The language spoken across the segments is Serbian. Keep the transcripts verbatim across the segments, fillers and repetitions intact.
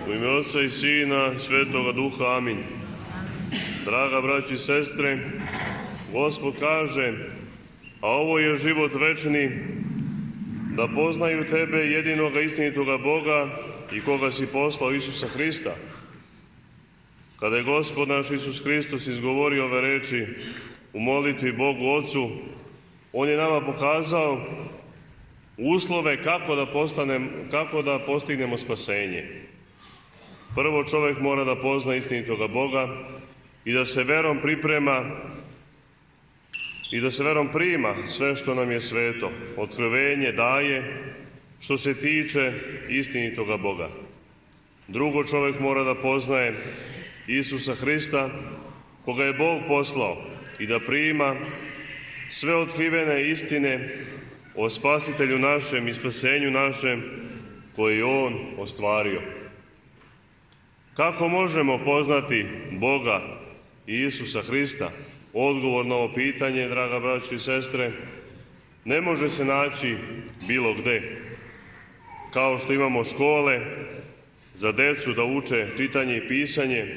U ime Otca i Sina, Svetoga Duha, amin. Draga braći i sestre, Gospod kaže, a ovo je život večni, da poznaju tebe, jedinoga istinitoga Boga i koga si poslao, Isusa Hrista. Kada je Gospod naš Isus Hristos izgovorio ove reči u molitvi Bogu Otcu, On je nama pokazao uslove kako da, postanem, kako da postignemo spasenje. Prvo, čovjek mora da pozna istinitoga Boga i da se verom priprema i da se verom prima sve što nam je sveto. Otkrivenje daje što se tiče istinitoga Boga. Drugo, čovjek mora da poznaje Isusa Hrista, koga je Bog poslao, i da prima sve otkrivene istine o Spasitelju našem i spasenju našem koje je On ostvario. Kako možemo poznati Boga i Isusa Hrista? Odgovor na ovo pitanje, draga braćo i sestre, ne može se naći bilo gde. Kao što imamo škole za decu da uče čitanje i pisanje,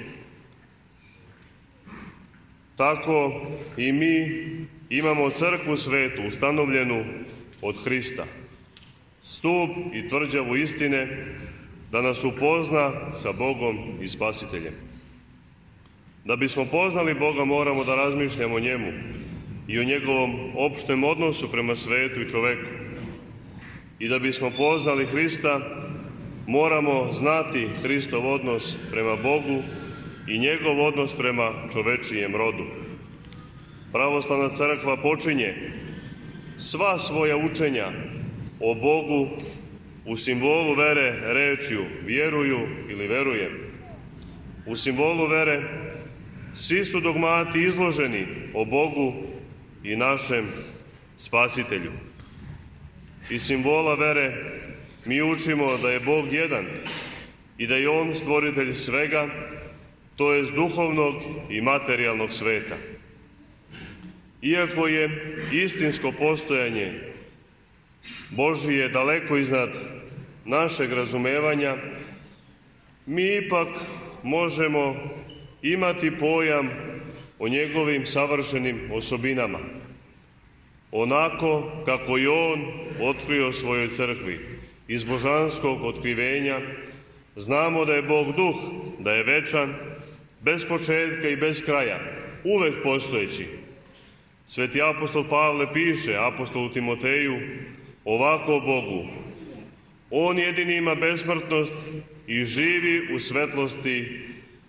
tako i mi imamo crkvu svetu ustanovljenu od Hrista, stup i tvrđavu istine, da nas upozna sa Bogom i Spasiteljem. Da bismo poznali Boga, moramo da razmišljamo o njemu i o njegovom opštem odnosu prema svetu i čoveku. I da bismo poznali Hrista, moramo znati Hristov odnos prema Bogu i njegov odnos prema čovečijem rodu. Pravoslavna crkva počinje sva svoja učenja o Bogu u simbolu vere rečju vjeruju ili verujem. U simbolu vere svi su dogmati izloženi o Bogu i našem Spasitelju. Iz simbola vere mi učimo da je Bog jedan i da je On stvoritelj svega, to jest duhovnog i materijalnog sveta. Iako je istinsko postojanje Božije daleko iznad našeg razumevanja, mi ipak možemo imati pojam o njegovim savršenim osobinama, onako kako je On otkrio svojoj crkvi. Iz božanskog otkrivenja znamo da je Bog duh, da je večan, bez početka i bez kraja, uvek postojeći. Sveti apostol Pavle piše apostolu Timoteju ovako o Bogu: On jedini ima besmrtnost i živi u svetlosti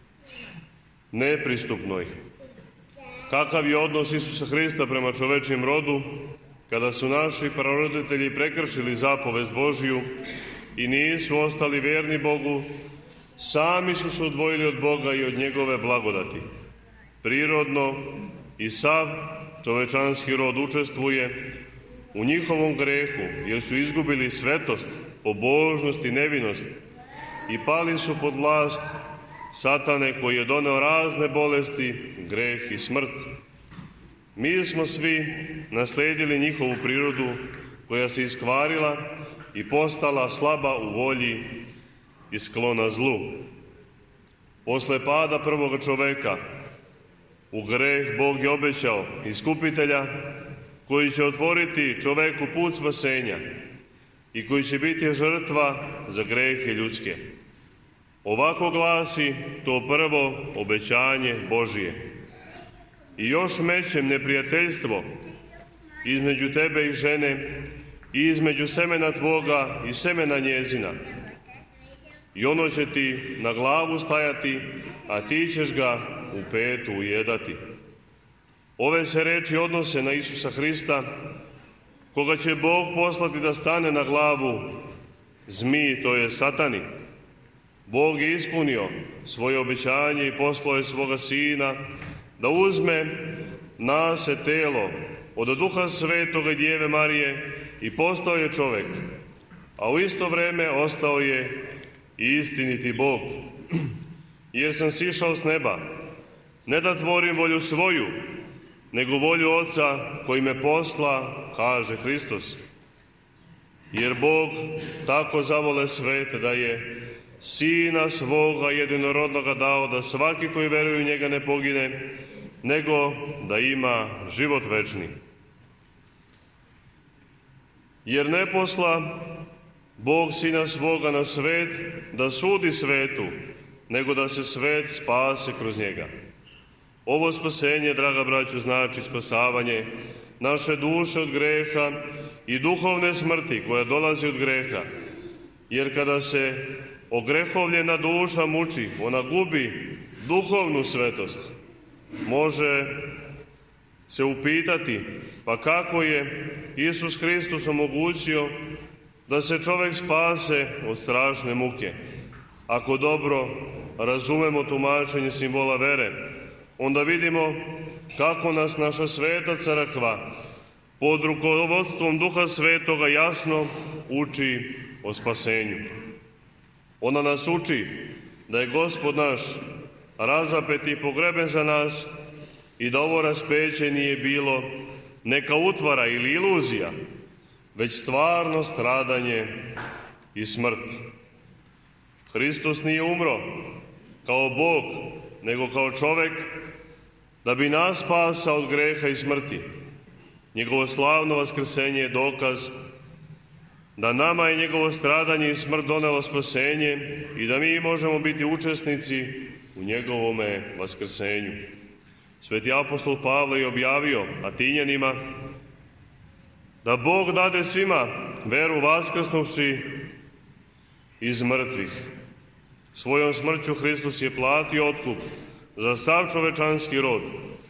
nepristupnoj. Kakav je odnos Isusa Hrista prema čovečijem rodu, kada su naši praroditelji prekršili zapovest Božiju i nisu ostali verni Bogu, sami su se odvojili od Boga i od njegove blagodati. Prirodno i sav čovečanski rod učestvuje u njihovom grehu, jer su izgubili svetost, pobožnost i nevinost i pali su pod vlast Satane, koji je doneo razne bolesti, greh i smrt. Mi smo svi nasledili njihovu prirodu, koja se iskvarila i postala slaba u volji i sklona zlu. Posle pada prvoga čoveka u greh, Bog je obećao iskupitelja koji će otvoriti čoveku put spasenja i koji će biti žrtva za grehe ljudske. Ovako glasi to prvo obećanje Božije. I još mećem neprijateljstvo između tebe i žene i između semena tvoga i semena njezina. I ono će ti na glavu stajati, a ti ćeš ga u petu ujedati. Ove se reči odnose na Isusa Hrista, koga će Bog poslati da stane na glavu zmiji, to je Satani. Bog je ispunio svoje obećanje i poslao je svoga Sina da uzme na se telo od Duha Svetoga i Djeve Marije i postao je čovek, a u isto vreme ostao je istiniti Bog. Jer sam sišao s neba, ne da tvorim volju svoju, nego volju Oca koji me posla, kaže Hristos. Jer Bog tako zavole svet da je Sina svoga jedinorodnoga dao, da svaki koji veruje u njega ne pogine, nego da ima život večni. Jer ne posla Bog Sina svoga na svet da sudi svetu, nego da se svet spase kroz njega. Ovo spasenje, draga braćo, znači spasavanje naše duše od greha i duhovne smrti koja dolazi od greha. Jer kada se ogrehovljena duša muči, ona gubi duhovnu svetost. Može se upitati, pa kako je Isus Hristos omogućio da se čovjek spase od strašne muke? Ako dobro razumemo tumačenje simbola vere, onda vidimo kako nas naša sveta crkva pod rukovodstvom Duha Svetoga jasno uči o spasenju. Ona nas uči da je Gospod naš razapet i pogreben za nas i da ovo raspeće nije bilo neka utvara ili iluzija, već stvarno stradanje i smrt. Hristos nije umro kao Bog, nego kao čovjek, da bi nas spasao od greha i smrti. Njegovo slavno vaskrsenje je dokaz da nama je njegovo stradanje i smrt donelo spasenje i da mi možemo biti učesnici u njegovome vaskrsenju. Sveti apostol Pavle je objavio Atinjanima da Bog dade svima veru vaskrsnuvši iz mrtvih. Svojom smrću Hristos je platio otkup za sav čovečanski rod,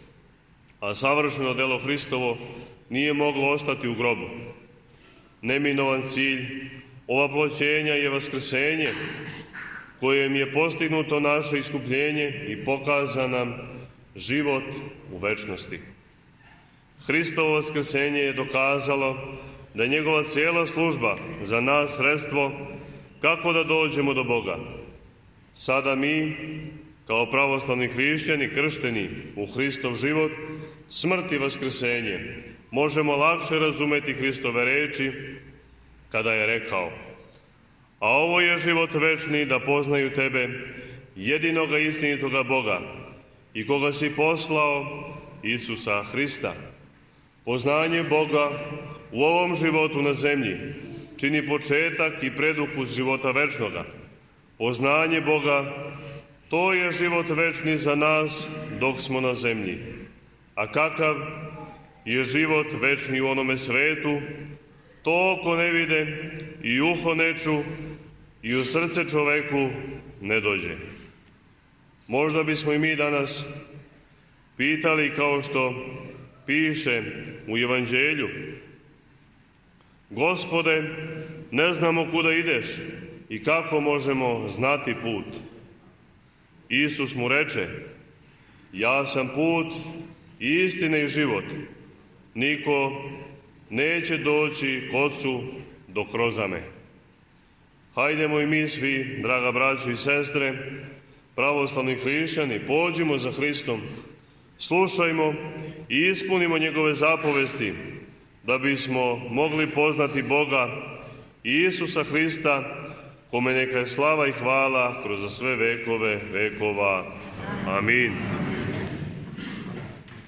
a savršeno delo Hristovo nije moglo ostati u grobu. Neminovan cilj ovaploćenja je vaskrsenje, kojem je postignuto naše iskupljenje i pokazan nam život u večnosti. Hristovo vaskrsenje je dokazalo da je njegova cijela služba za nas sredstvo kako da dođemo do Boga. Sada mi, kao pravoslavni hrišćani, kršteni u Hristov život, smrt i vaskrsenje, možemo lakše razumeti Hristove reči kada je rekao: a ovo je život večni, da poznaju tebe, jedinoga istinitoga Boga i koga si poslao, Isusa Hrista. Poznanje Boga u ovom životu na zemlji čini početak i predukus života večnoga. Poznanje Boga, to je život večni za nas dok smo na zemlji. A kakav je život večni u onome svetu, to oko ne vide i uho ne ču i u srce čoveku ne dođe. Možda bismo i mi danas pitali, kao što piše u Evanđelju: Gospode, ne znamo kuda ideš i kako možemo znati put? Isus mu reče: ja sam put, istine i život. Niko neće doći k Otcu dok kroz me. Hajdemo i mi svi, draga braćo i sestre, pravoslavni hrišćani, pođimo za Hristom, slušajmo i ispunimo njegove zapovesti, da bismo mogli poznati Boga i Isusa Hrista, kome neka je slava i hvala kroz sve vekove vekova. Amin.